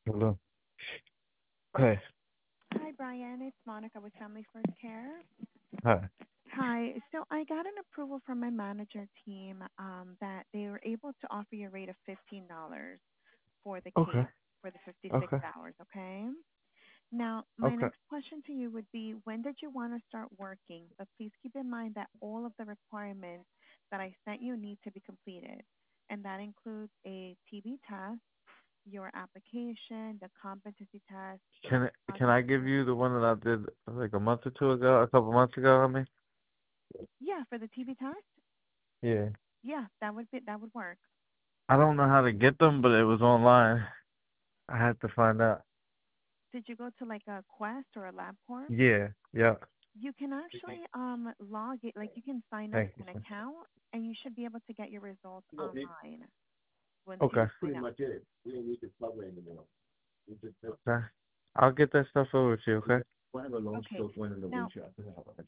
Hello. Hey. Hi, Brian. It's Monica with Family First Care. Hi. Hi. So I got an approval from my manager team that they were able to offer you a rate of $15 for the Okay. case for the 56 Okay. hours, okay? Now, my Okay. next question to you would be when did you want to start working? But please keep in mind that all of the requirements that I sent you need to be completed, and that includes a TB test, your application, the competency test, Can I give you the one that I did like a month or two ago, a couple months ago? I mean. yeah, for the TB test. Yeah. Yeah, that would work. I don't know how to get them, but it was online. I had to find out. Did you go to like a Quest or a LabCorp? Yeah. Yeah. You can actually log it, like you can sign up Thank you, an sir. account and you should be able to get your results online once you Okay. sign up. Okay. I'll get that stuff over to you. Okay. Okay. Now,